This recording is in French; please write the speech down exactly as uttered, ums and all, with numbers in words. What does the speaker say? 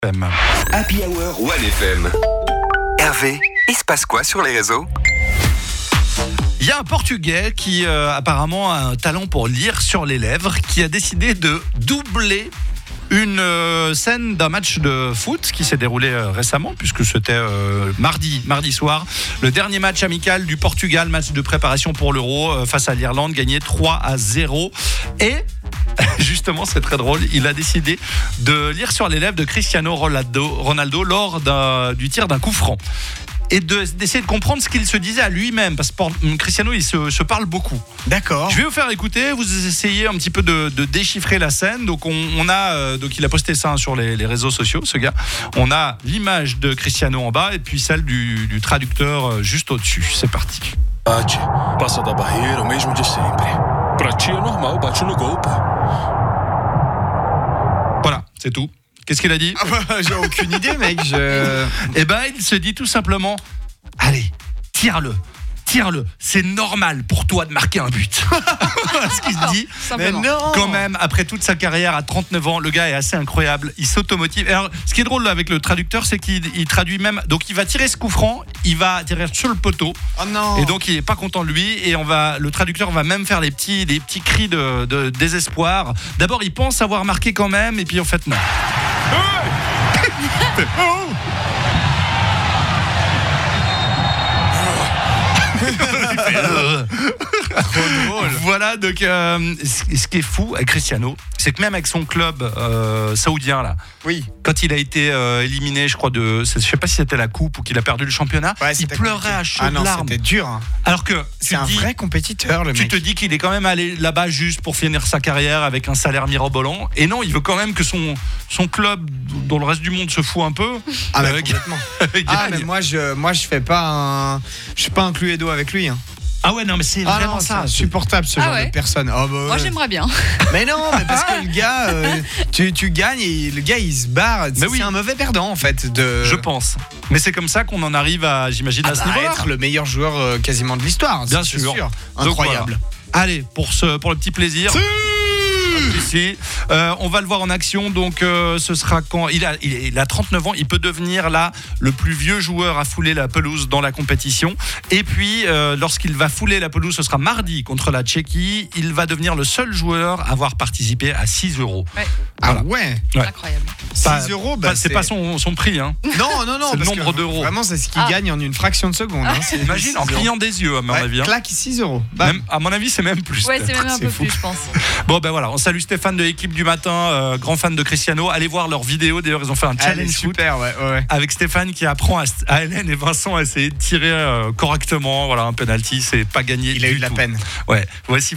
Happy Hour One F M. Hervé, il se passe quoi sur les réseaux ? Il y a un Portugais qui euh, apparemment a un talent pour lire sur les lèvres, qui a décidé de doubler une euh, scène d'un match de foot qui s'est déroulé euh, récemment, puisque c'était euh, mardi, mardi soir, le dernier match amical du Portugal, match de préparation pour l'Euro euh, face à l'Irlande, gagné trois à zéro. Et justement, c'est très drôle, il a décidé de lire sur les lèvres de Cristiano Ronaldo, Ronaldo lors d'un, du tir d'un coup franc. Et de, d'essayer de comprendre ce qu'il se disait à lui-même, parce que Cristiano, il se, se parle beaucoup. D'accord. Je vais vous faire écouter, vous essayez un petit peu de, de déchiffrer la scène. Donc on, on a, euh, donc il a posté ça hein, sur les, les réseaux sociaux, ce gars. On a l'image de Cristiano en bas et puis celle du, du traducteur euh, juste au-dessus. C'est parti. Passa da barreira, o mesmo de sempre. Pra ti é normal, bate no gol, pô. Voilà, c'est tout. Qu'est-ce qu'il a dit ? Ah bah, j'ai aucune idée, mec. Je... Eh ben, il se dit tout simplement, allez, tire-le, tire-le. C'est normal pour toi de marquer un but. Voilà ce qu'il se dit. Mais non. Quand même, après toute sa carrière à trente-neuf ans, le gars est assez incroyable. Il s'automotive. Alors, ce qui est drôle là, avec le traducteur, c'est qu'il il traduit même. Donc, il va tirer ce coup franc, il va tirer sur le poteau. Oh non. Et donc, il est pas content de lui. Et on va, le traducteur va même faire les petits, les petits cris de, de désespoir. D'abord, il pense avoir marqué quand même, et puis en fait, non. Trop drôle. Voilà, donc euh, ce qui est fou avec Cristiano, c'est que même avec son club euh, saoudien là, Oui. quand il a été euh, éliminé, je crois de, je sais pas si c'était la coupe ou qu'il a perdu le championnat, Ouais, il c'était pleurait compliqué. à chaudes Ah non, larmes. c'était dur. Hein. Alors que C'est tu un te dis, vrai compétiteur, le tu mec. te dis qu'il est quand même allé là-bas juste pour finir sa carrière avec un salaire mirobolant. Et non, il veut quand même que son son club, dont le reste du monde se fout un peu, Ah, mais euh, complètement. gagne. Ah, mais moi, je, moi, je fais pas un, je suis pas un Cluedo avec lui. Hein. Ah ouais, non, mais c'est Ah vraiment non, c'est ça. insupportable ce Ah genre ouais. de personne. Oh, bah, Moi ouais. j'aimerais bien. Mais non, mais parce que le gars, euh, tu, tu gagnes et le gars il se barre. C'est oui. un mauvais perdant en fait. De... Je pense. Mais c'est comme ça qu'on en arrive à, j'imagine, Ah à ce bah, niveau-là. être le meilleur joueur euh, quasiment de l'histoire. Bien c'est sûr. Donc, Incroyable. voilà. Allez, pour, ce, pour le petit plaisir. Ici, euh, on va le voir en action. Donc, euh, ce sera quand il a, il, il a trente-neuf ans. Il peut devenir là le plus vieux joueur à fouler la pelouse dans la compétition. Et puis, euh, lorsqu'il va fouler la pelouse, ce sera mardi contre la Tchéquie. Il va devenir le seul joueur à avoir participé à six euros. Ouais, Ah Voilà. ouais. Ouais. incroyable. Pas- six euros, bah, pas- c'est pas son, son prix. Hein. Non, non, non. C'est le parce nombre que d'euros. Vraiment, c'est ce qu'il Ah. gagne en une fraction de seconde. Hein. C'est Imagine, en six euros. clignant des yeux, à mon Ouais, avis. Hein. claque six euros. Bah, Même, à mon avis, c'est même plus. Ouais, c'est même un C'est peu fou. plus, je pense. Bon, ben voilà, on salue Stéphane de l'équipe du matin, euh, grand fan de Cristiano. Allez voir leurs vidéos. D'ailleurs, ils ont fait un elle est challenge foot super, ouais, ouais, ouais. avec Stéphane qui apprend à, à Hélène et Vincent à essayer de tirer euh, correctement. Voilà, un penalty, c'est pas gagné. Il a du eu de la tout. peine. Ouais, voici.